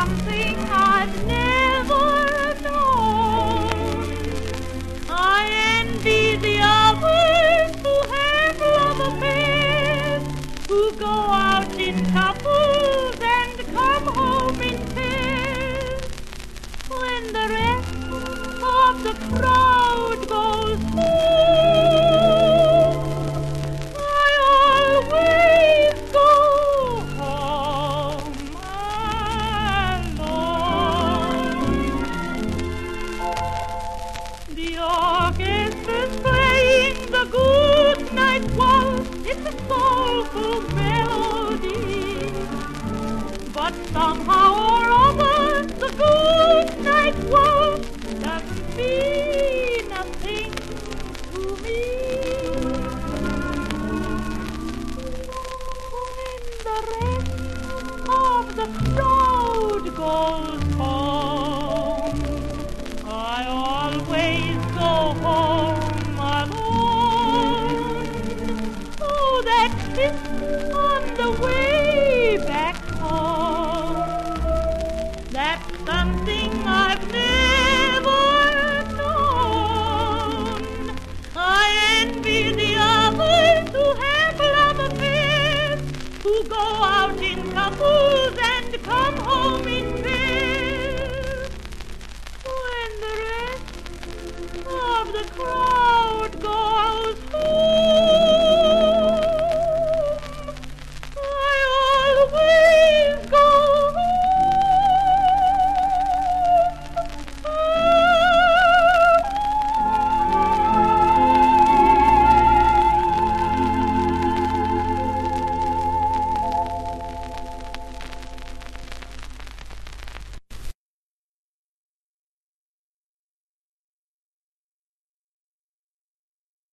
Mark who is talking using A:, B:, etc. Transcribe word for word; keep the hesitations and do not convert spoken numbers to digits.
A: something I've never known. I envy the others who have love affairs, who go out in couples and come home in pairs. When the rest of the crowd goes home, I always go home alone. The orchestra's playing the good night waltz. It's a soulful melody, but somehow or other the good night waltz doesn't mean a thing to me. When the rest of the crowd goes home, I always go home alone. Oh, that kiss on the way back home, that's something I've never known. I envy the others who have love affairs, who go out in couples and come home in pairs. When the rest of the crowd